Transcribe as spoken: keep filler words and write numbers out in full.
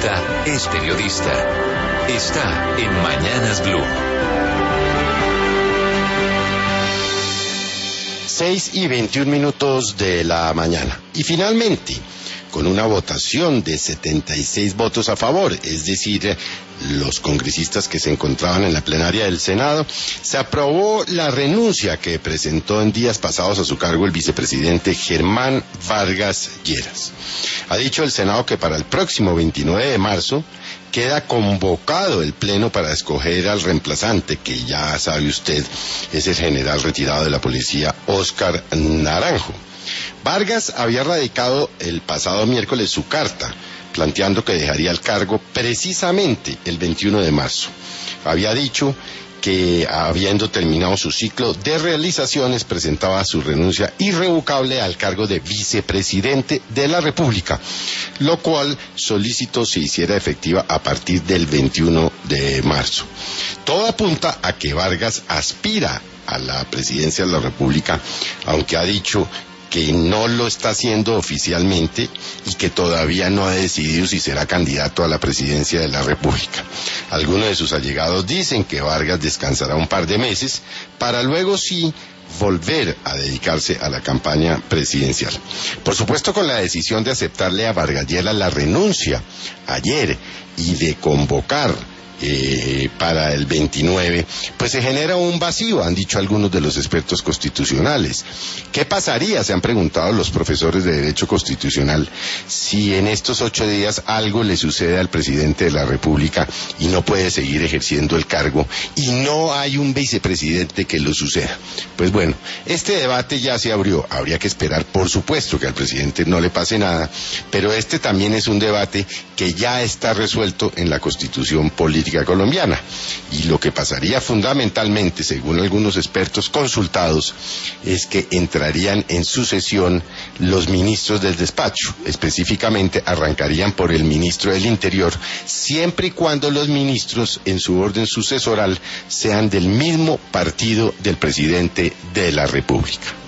presidenta es periodista. Está en Mañanas Blue. seis y veintiún minutos de la mañana. Y finalmente, con una votación de setenta y seis votos a favor, es decir, los congresistas que se encontraban en la plenaria del Senado, se aprobó la renuncia que presentó en días pasados a su cargo el vicepresidente Germán Vargas Lleras. Ha dicho el Senado que para el próximo veintinueve de marzo queda convocado el pleno para escoger al reemplazante, que ya sabe usted es el general retirado de la policía Óscar Naranjo. Vargas había radicado el pasado miércoles su carta, planteando que dejaría el cargo precisamente el veintiuno de marzo. Había dicho que, habiendo terminado su ciclo de realizaciones, presentaba su renuncia irrevocable al cargo de vicepresidente de la República, lo cual solicitó se hiciera efectiva a partir del veintiuno de marzo. Todo apunta a que Vargas aspira a la presidencia de la República, aunque ha dicho que no lo está haciendo oficialmente y que todavía no ha decidido si será candidato a la presidencia de la República. Algunos de sus allegados dicen que Vargas descansará un par de meses para luego sí volver a dedicarse a la campaña presidencial. Por supuesto, con la decisión de aceptarle a Vargas Lleras la renuncia ayer y de convocar Eh, para el veintinueve, pues se genera un vacío, han dicho algunos de los expertos constitucionales. ¿Qué pasaría, se han preguntado los profesores de Derecho Constitucional, si en estos ocho días algo le sucede al presidente de la República y no puede seguir ejerciendo el cargo y no hay un vicepresidente que lo suceda? Pues bueno, este debate ya se abrió, habría que esperar, por supuesto, que al presidente no le pase nada, pero este también es un debate que ya está resuelto en la Constitución política colombiana, y lo que pasaría fundamentalmente, según algunos expertos consultados, es que entrarían en sucesión los ministros del despacho. Específicamente arrancarían por el ministro del Interior, siempre y cuando los ministros en su orden sucesoral sean del mismo partido del presidente de la República.